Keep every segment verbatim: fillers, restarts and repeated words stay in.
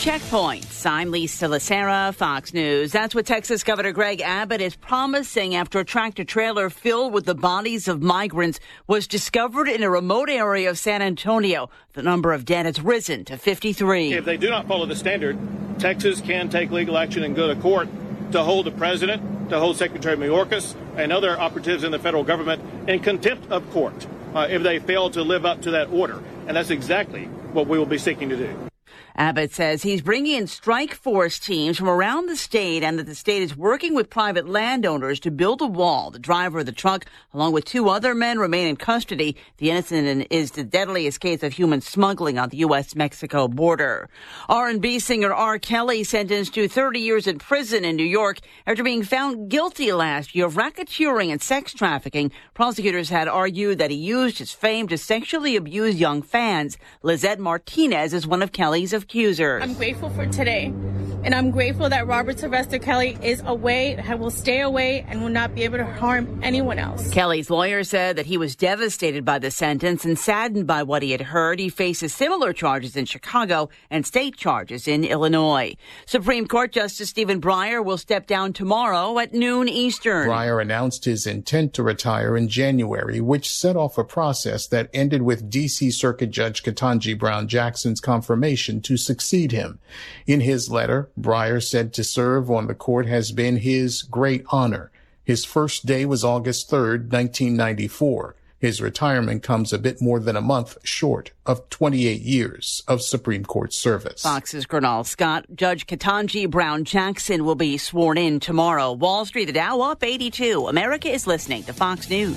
Checkpoints. I'm Lisa Lacera, Fox News. That's what Texas Governor Greg Abbott is promising after a tractor-trailer filled with the bodies of migrants was discovered in a remote area of San Antonio. The number of dead has risen to fifty-three. If they do not follow the standard, Texas can take legal action and go to court to hold the president, to hold Secretary Mayorkas, and other operatives in the federal government in contempt of court uh, if they fail to live up to that order. And that's exactly what we will be seeking to do. Abbott says he's bringing in strike force teams from around the state and that the state is working with private landowners to build a wall. The driver of the truck, along with two other men, remain in custody. The incident is the deadliest case of human smuggling on the U S Mexico border. R and B singer R. Kelly sentenced to thirty years in prison in New York after being found guilty last year of racketeering and sex trafficking. Prosecutors had argued that he used his fame to sexually abuse young fans. Lizette Martinez is one of Kelly's accusers. I'm grateful for today, and I'm grateful that Robert Sylvester Kelly is away, will stay away, and will not be able to harm anyone else. Kelly's lawyer said that he was devastated by the sentence and saddened by what he had heard. He faces similar charges in Chicago and state charges in Illinois. Supreme Court Justice Stephen Breyer will step down tomorrow at noon Eastern. Breyer announced his intent to retire in January, which set off a process that ended with D C Circuit Judge Ketanji Brown Jackson's confirmation to succeed him. In his letter, Breyer said to serve on the court has been his great honor. His first day was August third, nineteen ninety-four. His retirement comes a bit more than a month short of twenty-eight years of Supreme Court service. Fox's Gernal Scott. Judge Ketanji Brown Jackson will be sworn in tomorrow. Wall Street, the Dow up eighty-two. America is listening to Fox News.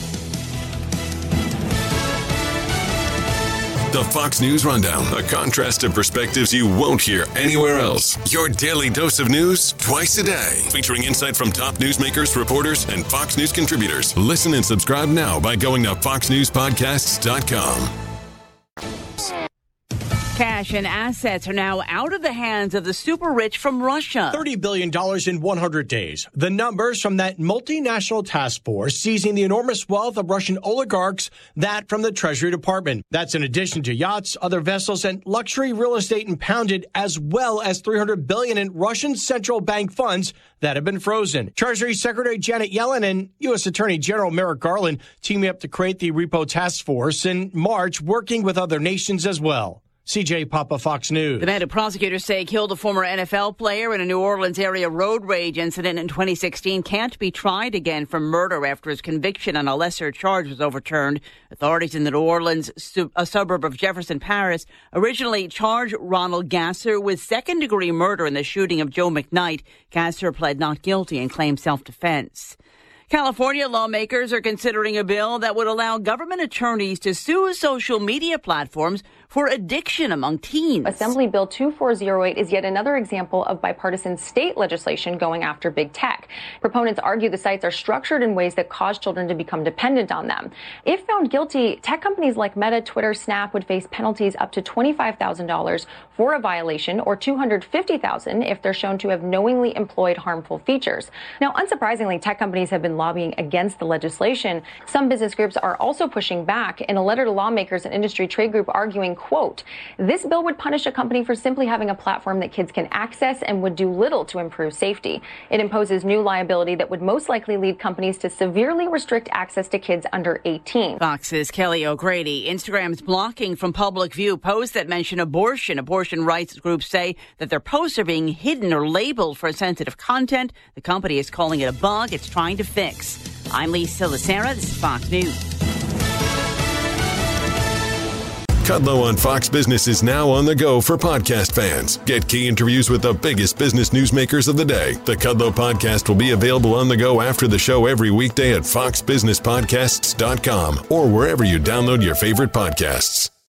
The Fox News Rundown, a contrast of perspectives you won't hear anywhere else. Your daily dose of news twice a day, featuring insight from top newsmakers, reporters, and Fox News contributors. Listen and subscribe now by going to fox news podcasts dot com. Cash and assets are now out of the hands of the super rich from Russia. thirty billion dollars in one hundred days. The numbers from that multinational task force seizing the enormous wealth of Russian oligarchs, that from the Treasury Department. That's in addition to yachts, other vessels, and luxury real estate impounded, as well as three hundred billion dollars in Russian central bank funds that have been frozen. Treasury Secretary Janet Yellen and U S Attorney General Merrick Garland teaming up to create the repo task force in March, working with other nations as well. C J Papa, Fox News. The man who prosecutors say killed a former N F L player in a New Orleans area road rage incident in twenty sixteen can't be tried again for murder after his conviction on a lesser charge was overturned. Authorities in the New Orleans, a suburb of Jefferson Parish, originally charged Ronald Gasser with second-degree murder in the shooting of Joe McKnight. Gasser pled not guilty and claimed self-defense. California lawmakers are considering a bill that would allow government attorneys to sue social media platforms for addiction among teens. Assembly Bill two four zero eight is yet another example of bipartisan state legislation going after big tech. Proponents argue the sites are structured in ways that cause children to become dependent on them. If found guilty, tech companies like Meta, Twitter, Snap would face penalties up to twenty-five thousand dollars for a violation or two hundred fifty thousand dollars if they're shown to have knowingly employed harmful features. Now, unsurprisingly, tech companies have been lobbying against the legislation. Some business groups are also pushing back. In a letter to lawmakers, an industry trade group arguing, quote, this bill would punish a company for simply having a platform that kids can access and would do little to improve safety. It imposes new liability that would most likely lead companies to severely restrict access to kids under eighteen. Fox's Kelly O'Grady. Instagram's blocking from public view posts that mention abortion. Abortion rights groups say that their posts are being hidden or labeled for sensitive content. The company is calling it a bug it's trying to fix. I'm Lisa Lacera. This is Fox News. Kudlow on Fox Business is now on the go for podcast fans. Get key interviews with the biggest business newsmakers of the day. The Kudlow podcast will be available on the go after the show every weekday at fox business podcasts dot com or wherever you download your favorite podcasts.